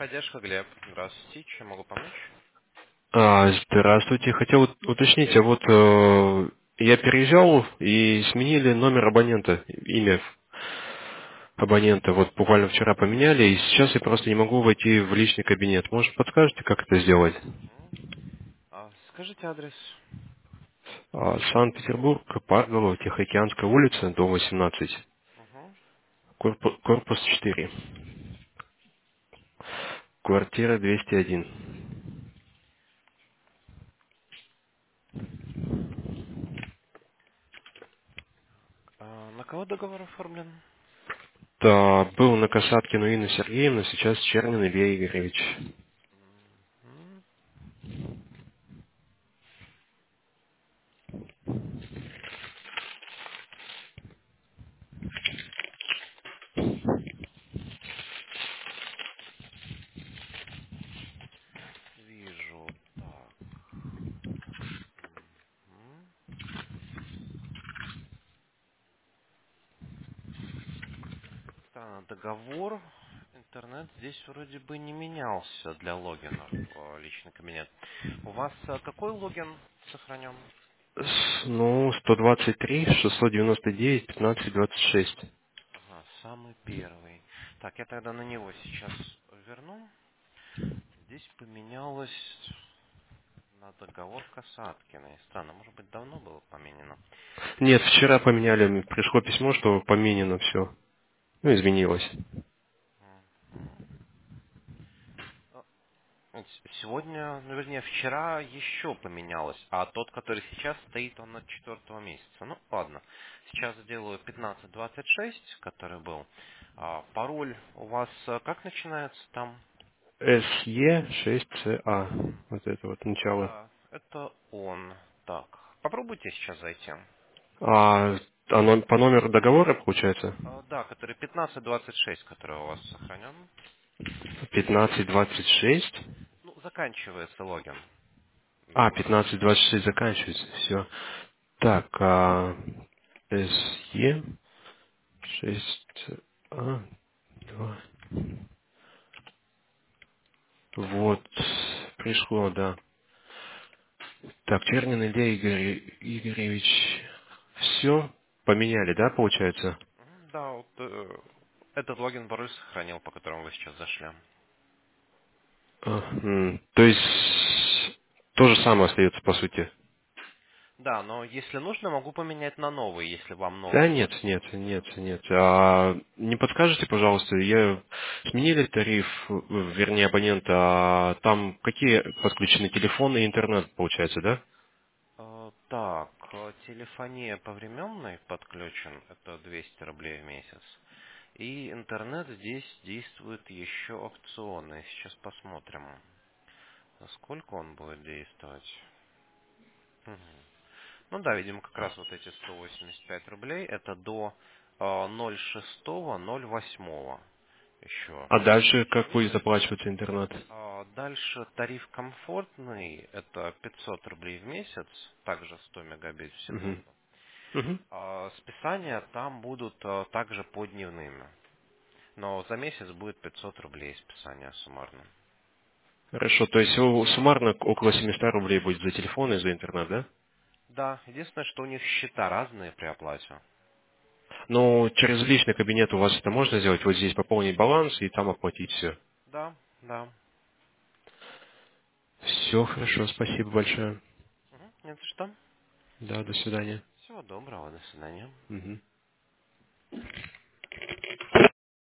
Техподдержка, Глеб. Здравствуйте, чем могу помочь? Здравствуйте. Хотел уточнить, я переезжал и сменили номер абонента, имя абонента. Вот буквально вчера поменяли, и сейчас я просто не могу войти в личный кабинет. Может, подскажете, как это сделать? Мгм. Скажите адрес. Санкт-Петербург, Парголово, Тихоокеанская улица, дом 18, Мгм. корпус 4, квартира 201. На кого договор оформлен? Да, был на Касаткину Инна Сергеевна, сейчас Чернин Илья Игоревич. Мгм. Вижу. Так. Мгм. Странно, договор. Интернет здесь вроде бы не менялся для логина в личный кабинет. У вас какой логин сохранен? 123, 699, 15, 26. Ага, самый первый. Так, я тогда на него сейчас верну. Здесь поменялось на договор Касаткиной. Странно, может быть, давно было поменено. Нет, вчера поменяли, пришло письмо, что поменено все. Ну, изменилось. Мгм. А, Сегодня, ну, вернее, вчера еще поменялось, а тот, который сейчас стоит, он от 4 месяца. Ну, ладно. Сейчас сделаю 1526, который был. Пароль у вас как начинается там? SE6CA. Мгм. Вот это вот начало. Да, это он. Так, попробуйте сейчас зайти. По номеру договора, получается? Да, который 1526, который у вас сохранен. 1526. Ну, заканчивается логин. 1526 заканчивается. Все. Так, SE6A. 2. Вот. Пришло, да. Так, Чернин Илья Игоревич. Все поменяли, да, получается? Да, вот этот логин пароль сохранил, по которому вы сейчас зашли. То есть то же самое остается по сути. Да, но если нужно, могу поменять на новый, если вам Да новый нет, будет. нет, нет, нет. Не подскажете, пожалуйста, сменили тариф, вернее абонента, там какие подключены телефоны и интернет, получается, да? Так, телефония повременной подключен, это 200 рублей в месяц. И интернет здесь действует еще акционный. Сейчас посмотрим, насколько он будет действовать. Мгм. Ну да, видимо, как раз вот эти 185 рублей, это до 06.08 еще. А дальше как будет оплачиваться интернет? Дальше тариф комфортный, это 500 рублей в месяц, также 100 мегабит в Мгм. секунду. Мгм. Списания там будут также по дневным, но за месяц будет 500 рублей списания суммарно. Хорошо, то есть суммарно около 700 рублей будет за телефон и за интернет, да? Да, единственное, что у них счета разные при оплате. Но через личный кабинет у вас это можно сделать? Вот здесь пополнить баланс и там оплатить все. Да, да. Все хорошо, спасибо большое. Мгм, не за что. Да, до свидания. Всего доброго, до свидания. Мгм.